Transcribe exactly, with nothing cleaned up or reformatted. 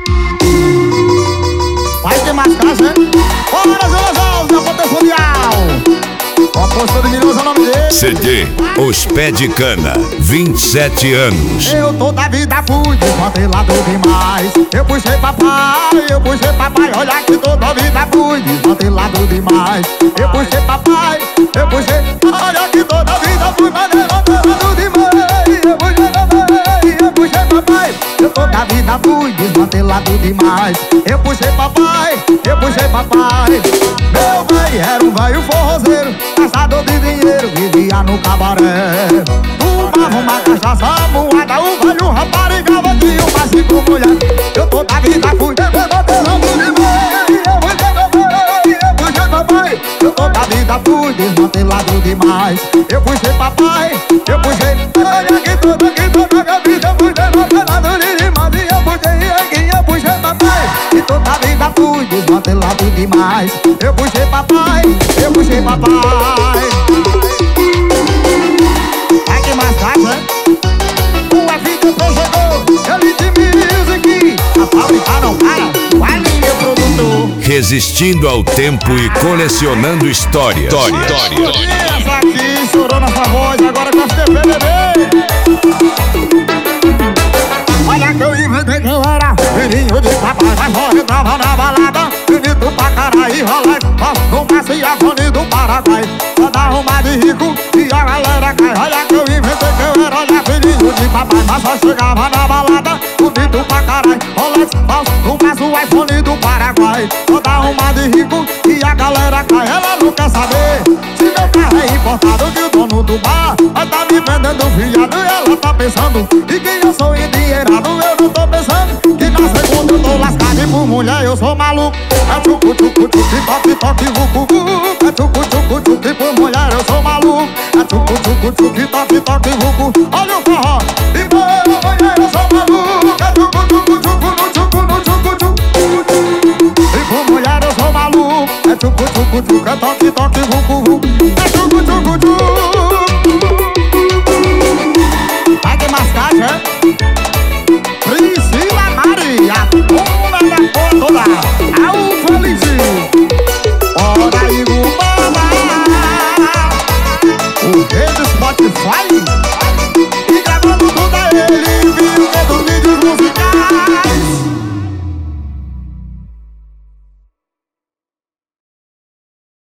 Vai ter mais casa, hein? Bora, Zilazão, Zé Potencial. Compositor de Milhões é o nome dele. C D Os Pé de Cana, vinte e sete anos. Eu toda a vida fui desmantelado demais. Eu puxei papai, eu puxei papai. Olha que toda a vida fui desmantelado demais. Eu puxei papai, eu puxei. Olha que toda a vida fui desmantelado demais. Eu puxei papai, eu puxei papai. Eu toda a vida fui desmantelado demais. Eu puxei papai, eu puxei papai. Meu pai era um velho forrozeiro, caçador de dinheiro, vivia no cabaré. Fumava uma cachaça moada, o velho raparigava, tinha uma cinco mulher. Eu toda a vida fui desmantelado demais. Eu puxei papai, eu puxei papai. Eu toda a vida fui desmantelado demais. Eu puxei papai, eu puxei. Olha que toda, que toda a vida fui desmantelado demais. E eu puxei aqui, eu puxei papai. E toda a vida fui desmantelado demais. Eu puxei papai, eu puxei papai. Vai que mais casa, hein? O F D P chegou, Elite Music. A fábrica não para, vai meu produtor. Resistindo ao tempo e colecionando histórias. História. Essa aqui chorou na sua voz, agora com F D P, bebê. Olha que eu inventei que eu era filhinho de papai, mas só entrava na balada, bonito pra caralho e rolê, ó, no Maciafone do Paraguai. Toda arruma de rico e a galera cai. Olha que eu inventei que eu era, olha, filhinho de papai, mas só chegava na balada, bonito pra caralho, rolê, ó, no Maciafone do Paraguai. Toda arruma de rico e a galera cai. Ela não quer saber se meu carro é importado, que o dono do bar vai tá me vendendo fiado. E ela tá pensando e que eu sou endinheirado. Eu não tô pensando que na segunda eu tô lascado. E por mulher eu sou maluco. É tchucu tchucu tchucu, toque toque vucu vucu. É tchucu tchucu tchucu, e por mulher eu sou maluco. É tchucu tchucu tchucu, toque toque vucu. Olha o forró, e por mulher eu sou maluco. É tchucu tchucu tchucu, no tchucu, no tchucu tchucu. E por mulher eu sou maluco. É tchucu tchucu tchucu, é toque toque vucu vucu.